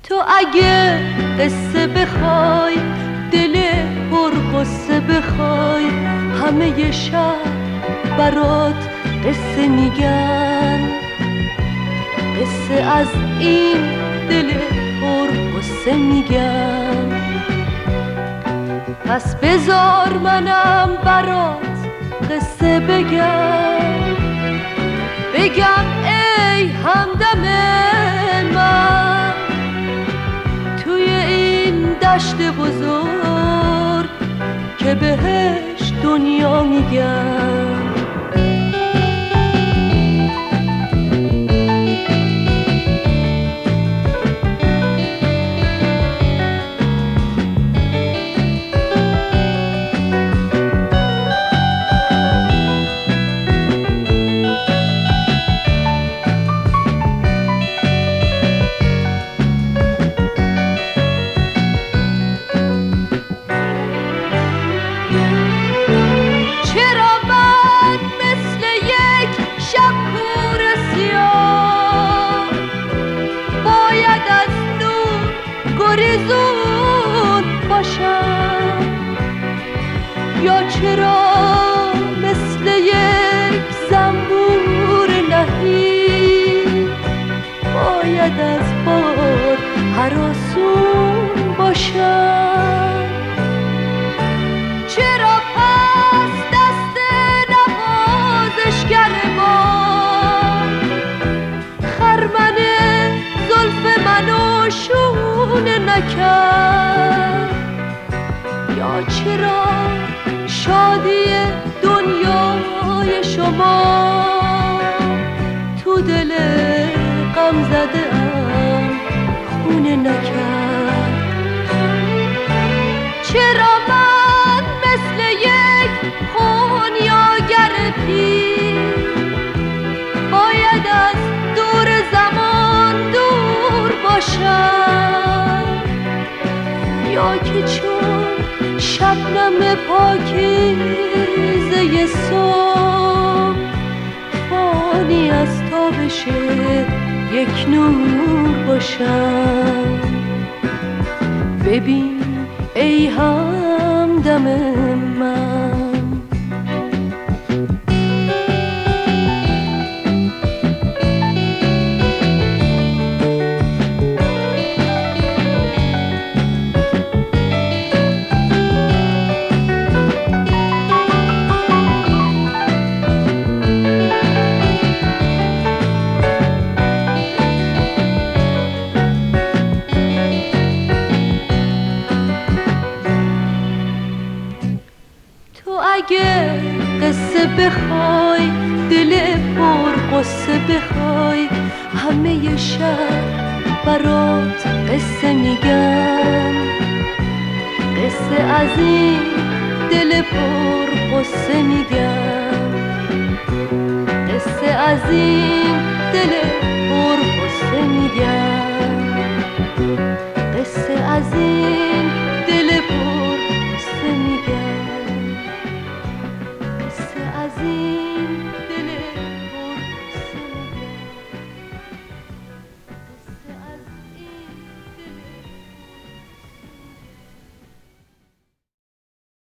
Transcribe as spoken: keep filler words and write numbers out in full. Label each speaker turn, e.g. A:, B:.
A: تو اگه قصه بخوای، دل پر قصه بخوای، همه ی شب برات قصه میگن. قصه از این دل پر قصه میگن. پس بذار منم برات قصه بگم، بگم ای همدم من، توی این دشت بزرگ که بهش دنیا میگن. یا چرا مثل یک زنبور نهی باید از باد هراسون باشم؟ چرا پس دست نوازشگر ما خرمن زلف منو شونه نکرد؟ یا چرا شادی دنیای شما تو دل غم زده ام خونه نکرد؟ چرا من مثل یک خونیاگر پیر باید از دور زمان دور باشم؟ یا که چون شبنم پاکیزه صبح فانی از تابش یک نور باشم؟ ببین ای همدم من، اگه قصه بخوای، دل پر قصه بخوای، همه ی شب برات قصه میگن. قصه از این دل پر قصه میگن. قصه از این دل پر قصه میگن.